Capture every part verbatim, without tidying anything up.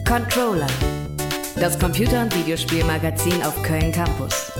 Controller, das Computer- und Videospielmagazin auf Köln Campus.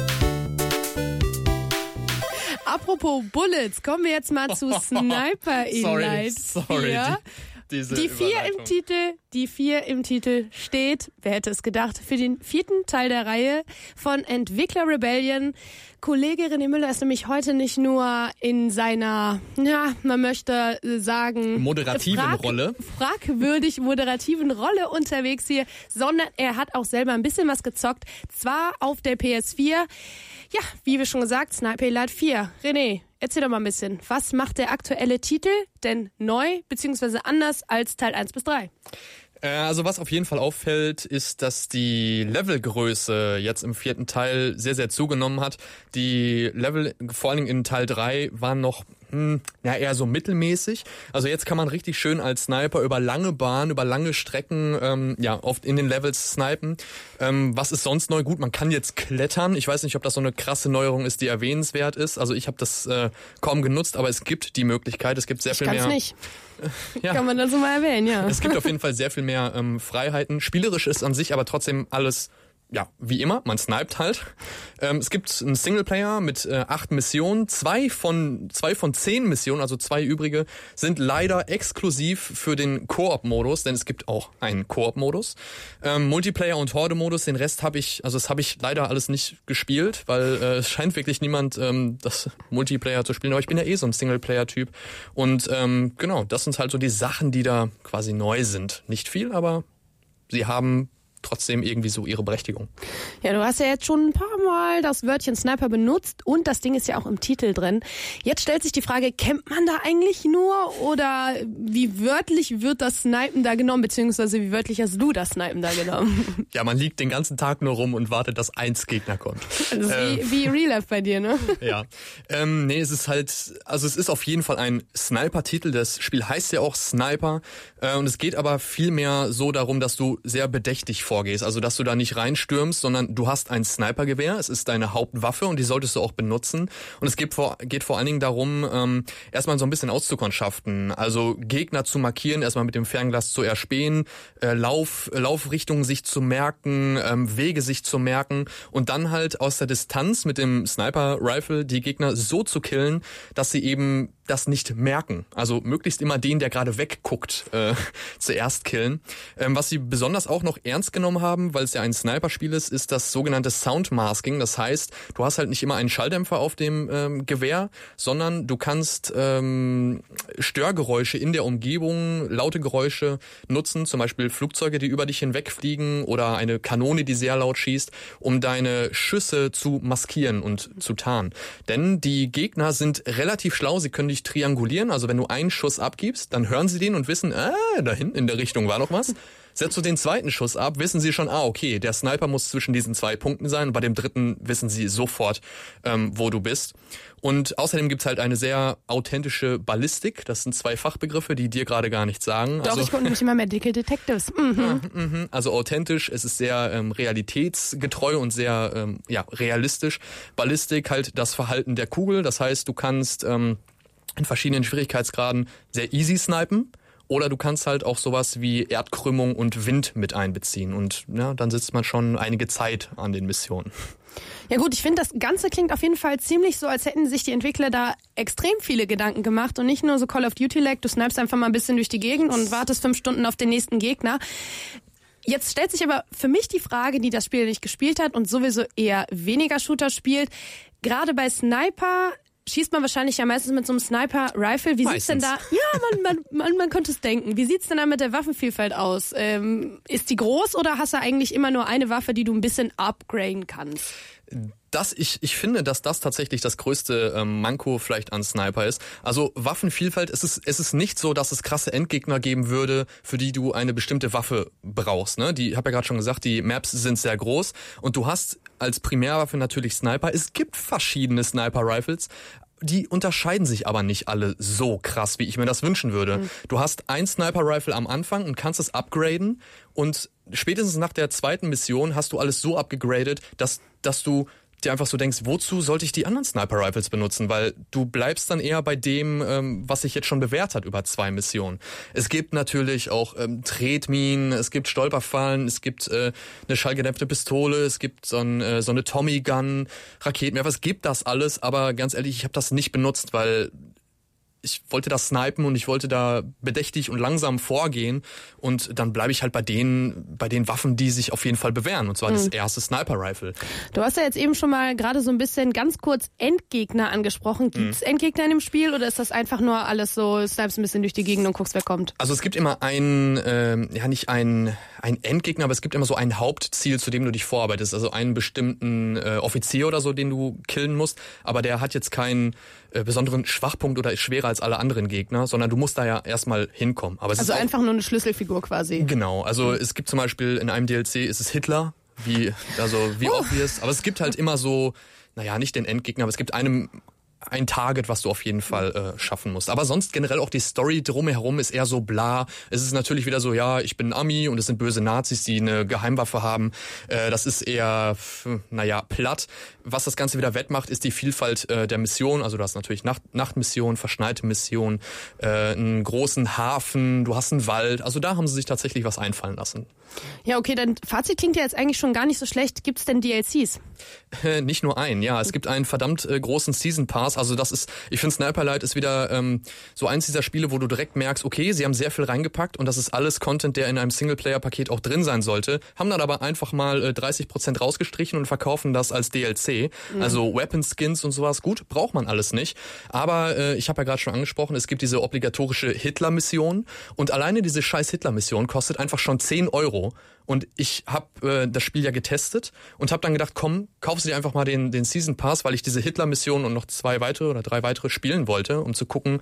Apropos Bullets, kommen wir jetzt mal zu Sniper Elite. Sorry, sorry. Ja. Die, diese Die vier im Titel, die vier im Titel steht, wer hätte es gedacht, für den vierten Teil der Reihe von Entwickler Rebellion. Kollege René Müller ist nämlich heute nicht nur in seiner, ja, man möchte sagen, moderativen frag, Rolle. fragwürdig moderativen Rolle unterwegs hier, sondern er hat auch selber ein bisschen was gezockt, zwar auf der P S vier. Ja, wie wir schon gesagt, Sniper Elite vier. René, erzähl doch mal ein bisschen. Was macht der aktuelle Titel denn neu bzw. anders als Teil eins bis drei? Also was auf jeden Fall auffällt, ist, dass die Levelgröße jetzt im vierten Teil sehr, sehr zugenommen hat. Die Level, vor allen Dingen in Teil drei, waren noch hm, ja, eher so mittelmäßig. Also jetzt kann man richtig schön als Sniper über lange Bahnen, über lange Strecken ähm, ja oft in den Levels snipen. Ähm, was ist sonst neu? Gut, man kann jetzt klettern. Ich weiß nicht, ob das so eine krasse Neuerung ist, die erwähnenswert ist. Also ich habe das äh, kaum genutzt, aber es gibt die Möglichkeit. Es gibt sehr ich viel mehr. Ich nicht. Ja. Kann man dann so mal erwähnen, ja. Es gibt auf jeden Fall sehr viel mehr ähm, Freiheiten. Spielerisch ist an sich aber trotzdem alles, ja, wie immer, man sniped halt. Ähm, es gibt einen Singleplayer mit äh, acht Missionen. Zwei von, zwei von zehn Missionen, also zwei übrige, sind leider exklusiv für den Koop-Modus, denn es gibt auch einen Koop-Modus. Ähm, Multiplayer und Horde-Modus, den Rest habe ich, also das habe ich leider alles nicht gespielt, weil äh, es scheint wirklich niemand ähm, das Multiplayer zu spielen, aber ich bin ja eh so ein Singleplayer-Typ. Und ähm, genau, das sind halt so die Sachen, die da quasi neu sind. Nicht viel, aber sie haben trotzdem irgendwie so ihre Berechtigung. Ja, du hast ja jetzt schon ein paar Mal das Wörtchen Sniper benutzt und das Ding ist ja auch im Titel drin. Jetzt stellt sich die Frage, campt man da eigentlich nur oder wie wörtlich wird das Snipen da genommen, beziehungsweise wie wörtlich hast du das Snipen da genommen? Ja, man liegt den ganzen Tag nur rum und wartet, dass eins Gegner kommt. Das ist äh, wie, wie Real Life bei dir, ne? Ja. Ähm, nee, es ist halt, also es ist auf jeden Fall ein Sniper-Titel. Das Spiel heißt ja auch Sniper. Äh, und es geht aber viel mehr so darum, dass du sehr bedächtig vorgehst. Also, dass du da nicht reinstürmst, sondern du hast ein Snipergewehr. Es ist deine Hauptwaffe und die solltest du auch benutzen. Und es geht vor, geht vor allen Dingen darum, ähm, erstmal so ein bisschen auszukundschaften. Also Gegner zu markieren, erstmal mit dem Fernglas zu erspähen, äh, Lauf, Laufrichtungen sich zu merken, ähm, Wege sich zu merken und dann halt aus der Distanz mit dem Sniper-Rifle die Gegner so zu killen, dass sie eben das nicht merken. Also möglichst immer den, der gerade wegguckt, äh, zuerst killen. Ähm, was sie besonders auch noch ernst genommen haben, weil es ja ein Sniper-Spiel ist, ist das sogenannte Soundmasking. Das heißt, du hast halt nicht immer einen Schalldämpfer auf dem ähm, Gewehr, sondern du kannst ähm, Störgeräusche in der Umgebung, laute Geräusche nutzen, zum Beispiel Flugzeuge, die über dich hinwegfliegen oder eine Kanone, die sehr laut schießt, um deine Schüsse zu maskieren und zu tarnen. Denn die Gegner sind relativ schlau, sie können dich triangulieren, also wenn du einen Schuss abgibst, dann hören sie den und wissen, ah, da hinten in der Richtung war noch was. Setzt du den zweiten Schuss ab, wissen sie schon, ah, okay, der Sniper muss zwischen diesen zwei Punkten sein und bei dem dritten wissen sie sofort, ähm, wo du bist. Und außerdem gibt's halt eine sehr authentische Ballistik. Das sind zwei Fachbegriffe, die dir gerade gar nichts sagen. Doch, also, ich gucke nämlich immer Medical Detectives. Mhm. Ja, mh, also authentisch, es ist sehr ähm, realitätsgetreu und sehr ähm, ja realistisch. Ballistik halt das Verhalten der Kugel, das heißt, du kannst ähm, in verschiedenen Schwierigkeitsgraden sehr easy snipen. Oder du kannst halt auch sowas wie Erdkrümmung und Wind mit einbeziehen. Und ja, dann sitzt man schon einige Zeit an den Missionen. Ja gut, ich finde, das Ganze klingt auf jeden Fall ziemlich so, als hätten sich die Entwickler da extrem viele Gedanken gemacht und nicht nur so Call of Duty-like, du snipest einfach mal ein bisschen durch die Gegend und wartest fünf Stunden auf den nächsten Gegner. Jetzt stellt sich aber für mich die Frage, die das Spiel nicht gespielt hat und sowieso eher weniger Shooter spielt, gerade bei Sniper schießt man wahrscheinlich ja meistens mit so einem Sniper-Rifle. Wie meistens. Sieht's denn da? Ja, man, man, man, man könnte es denken. Wie sieht's denn da mit der Waffenvielfalt aus? Ähm, ist die groß oder hast du eigentlich immer nur eine Waffe, die du ein bisschen upgraden kannst? Das, ich, ich finde, dass das tatsächlich das größte ähm, Manko vielleicht an Sniper ist. Also Waffenvielfalt, es ist, es ist nicht so, dass es krasse Endgegner geben würde, für die du eine bestimmte Waffe brauchst. Ne? Die, ich habe ja gerade schon gesagt, die Maps sind sehr groß und du hast als Primärwaffe natürlich Sniper. Es gibt verschiedene Sniper-Rifles, die unterscheiden sich aber nicht alle so krass, wie ich mir das wünschen würde. Mhm. Du hast ein Sniper-Rifle am Anfang und kannst es upgraden und spätestens nach der zweiten Mission hast du alles so abgegradet, dass, dass du dir einfach so denkst, wozu sollte ich die anderen Sniper-Rifles benutzen? Weil du bleibst dann eher bei dem, ähm, was sich jetzt schon bewährt hat über zwei Missionen. Es gibt natürlich auch ähm, Tretminen, es gibt Stolperfallen, es gibt äh, eine schallgedämpfte Pistole, es gibt so, ein, äh, so eine Tommy-Gun, Raketenwerfer, es gibt das alles, aber ganz ehrlich, ich habe das nicht benutzt, weil ich wollte das snipen und ich wollte da bedächtig und langsam vorgehen und dann bleibe ich halt bei den bei den Waffen, die sich auf jeden Fall bewähren, und zwar mhm. das erste Sniper-Rifle. Du hast ja jetzt eben schon mal gerade so ein bisschen ganz kurz Endgegner angesprochen. Gibt's mhm. Endgegner in dem Spiel oder ist das einfach nur alles so, snipest ein bisschen durch die Gegend und guckst, wer kommt? Also es gibt immer ein, ähm, ja nicht ein, ein Endgegner, aber es gibt immer so ein Hauptziel, zu dem du dich vorarbeitest. Also einen bestimmten äh, Offizier oder so, den du killen musst, aber der hat jetzt keinen äh, besonderen Schwachpunkt oder ist schwerer als alle anderen Gegner, sondern du musst da ja erstmal hinkommen. Aber es also ist einfach nur eine Schlüsselfigur quasi. Genau, also mhm. es gibt zum Beispiel in einem D L C ist es Hitler, wie also wie uh. obvious, aber es gibt halt immer so, naja, nicht den Endgegner, aber es gibt einem ein Target, was du auf jeden Fall äh, schaffen musst. Aber sonst generell auch die Story drumherum ist eher so bla. Es ist natürlich wieder so, ja, ich bin ein Ami und es sind böse Nazis, die eine Geheimwaffe haben. Äh, das ist eher, naja, platt. Was das Ganze wieder wettmacht, ist die Vielfalt äh, der Mission. Also du hast natürlich Nacht Nachtmissionen, verschneite Missionen, äh, einen großen Hafen, du hast einen Wald. Also da haben sie sich tatsächlich was einfallen lassen. Ja, okay, dein Fazit klingt ja jetzt eigentlich schon gar nicht so schlecht. Gibt's denn D L Cs? Äh, nicht nur einen, ja. Es gibt einen verdammt äh, großen Season Pass. Also das ist, ich finde Sniper Elite ist wieder ähm, so eins dieser Spiele, wo du direkt merkst, okay, sie haben sehr viel reingepackt und das ist alles Content, der in einem Singleplayer-Paket auch drin sein sollte. Haben dann aber einfach mal äh, dreißig Prozent rausgestrichen und verkaufen das als D L C. Mhm. Also Weapon Skins und sowas, gut, braucht man alles nicht. Aber äh, ich habe ja gerade schon angesprochen, es gibt diese obligatorische Hitler-Mission und alleine diese scheiß Hitler-Mission kostet einfach schon zehn Euro. Und ich habe äh, das Spiel ja getestet und habe dann gedacht, komm, kaufst du dir einfach mal den, den Season Pass, weil ich diese Hitler-Mission und noch zwei weitere oder drei weitere spielen wollte, um zu gucken,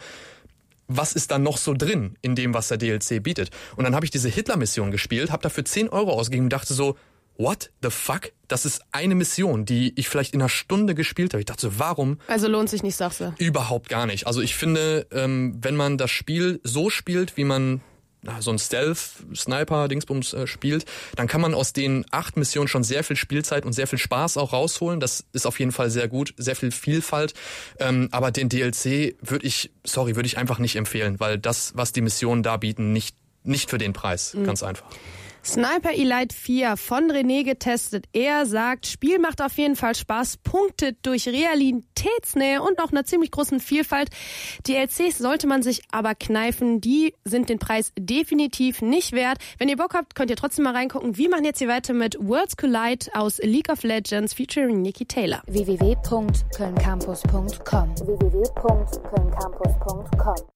was ist da noch so drin in dem, was der D L C bietet. Und dann habe ich diese Hitler-Mission gespielt, habe dafür zehn Euro ausgegeben und dachte so, what the fuck? Das ist eine Mission, die ich vielleicht in einer Stunde gespielt habe. Ich dachte so, warum? Also lohnt sich nicht, sagst du? Überhaupt gar nicht. Also ich finde, ähm, wenn man das Spiel so spielt, wie man so ein Stealth-Sniper-Dingsbums äh, spielt, dann kann man aus den acht Missionen schon sehr viel Spielzeit und sehr viel Spaß auch rausholen. Das ist auf jeden Fall sehr gut, sehr viel Vielfalt. Ähm, aber den D L C würde ich, sorry, würde ich einfach nicht empfehlen, weil das, was die Missionen da bieten, nicht, nicht für den Preis. Mhm. Ganz einfach. Sniper Elite vier von René getestet. Er sagt, Spiel macht auf jeden Fall Spaß, punktet durch Realitätsnähe und auch einer ziemlich großen Vielfalt. D L Cs sollte man sich aber kneifen, die sind den Preis definitiv nicht wert. Wenn ihr Bock habt, könnt ihr trotzdem mal reingucken. Wir machen jetzt hier weiter mit Worlds Collide aus League of Legends featuring Niki Taylor. w w w punkt köln campus punkt com w w w punkt köln campus punkt com